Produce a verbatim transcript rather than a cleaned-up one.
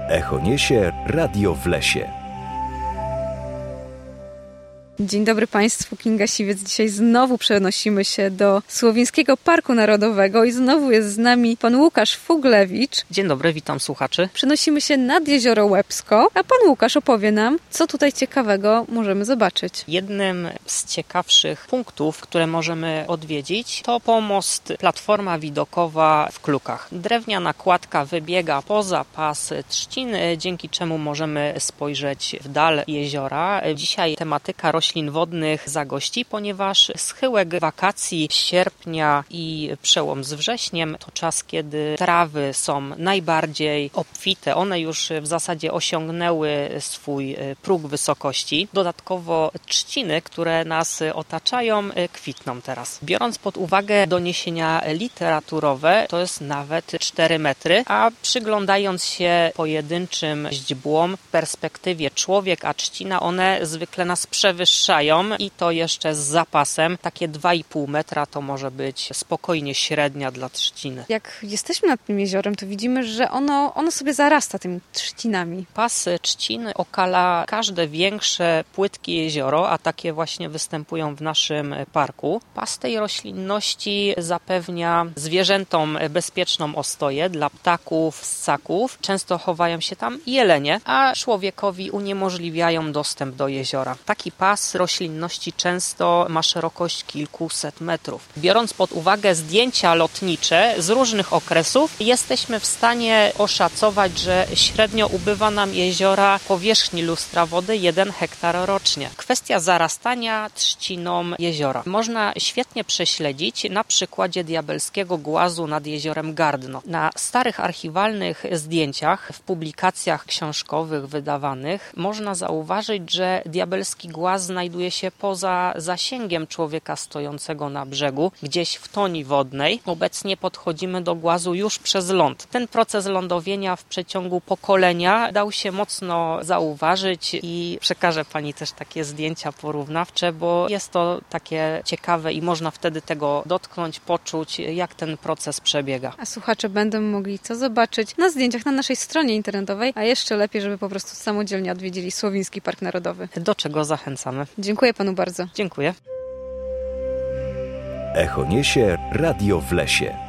Echo niesie Radio w lesie. Dzień dobry Państwu, Kinga Siwiec. Dzisiaj znowu przenosimy się do Słowińskiego Parku Narodowego i znowu jest z nami pan Łukasz Fuglewicz. Dzień dobry, witam słuchaczy. Przenosimy się nad Jezioro Łebsko, a pan Łukasz opowie nam, co tutaj ciekawego możemy zobaczyć. Jednym z ciekawszych punktów, które możemy odwiedzić, to pomost, platforma widokowa w Klukach. Drewniana kładka wybiega poza pas trzciny, dzięki czemu możemy spojrzeć w dal jeziora. Dzisiaj tematyka roślin wodnych zagości, ponieważ schyłek wakacji sierpnia i przełom z wrześniem to czas, kiedy trawy są najbardziej obfite. One już w zasadzie osiągnęły swój próg wysokości. Dodatkowo trzciny, które nas otaczają, kwitną teraz. Biorąc pod uwagę doniesienia literaturowe, to jest nawet cztery metry, a przyglądając się pojedynczym źdźbłom w perspektywie człowiek a trzcina, one zwykle nas przewyższają i to jeszcze z zapasem. Takie dwa i pół metra to może być spokojnie średnia dla trzciny. Jak jesteśmy nad tym jeziorem, to widzimy, że ono, ono sobie zarasta tymi trzcinami. Pas trzcin okala każde większe, płytkie jezioro, a takie właśnie występują w naszym parku. Pas tej roślinności zapewnia zwierzętom bezpieczną ostoję dla ptaków, ssaków. Często chowają się tam jelenie, a człowiekowi uniemożliwiają dostęp do jeziora. Taki pas roślinności często ma szerokość kilkuset metrów. Biorąc pod uwagę zdjęcia lotnicze z różnych okresów, jesteśmy w stanie oszacować, że średnio ubywa nam jeziora powierzchni lustra wody jeden hektar rocznie. Kwestia zarastania trzciną jeziora można świetnie prześledzić na przykładzie diabelskiego głazu nad jeziorem Gardno. Na starych archiwalnych zdjęciach w publikacjach książkowych wydawanych można zauważyć, że diabelski głaz znajduje się poza zasięgiem człowieka stojącego na brzegu, gdzieś w toni wodnej. Obecnie podchodzimy do głazu już przez ląd. Ten proces lądowienia w przeciągu pokolenia dał się mocno zauważyć i przekażę Pani też takie zdjęcia porównawcze, bo jest to takie ciekawe i można wtedy tego dotknąć, poczuć, jak ten proces przebiega. A słuchacze będą mogli co zobaczyć na zdjęciach na naszej stronie internetowej, a jeszcze lepiej, żeby po prostu samodzielnie odwiedzili Słowiński Park Narodowy. Do czego zachęcamy. Dziękuję panu bardzo. Dziękuję. Echo niesie Radio w lesie.